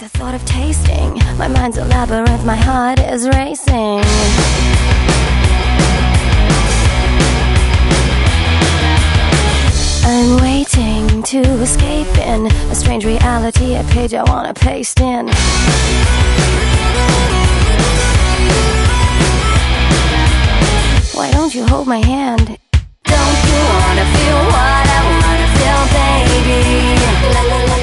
the thought of tasting. My mind's a labyrinth, my heart is racing. I'm waiting to escape in a strange reality, a page I wanna paste in. Why don't you hold my hand? Don't you wanna feel what I wanna feel, baby? La, la, la.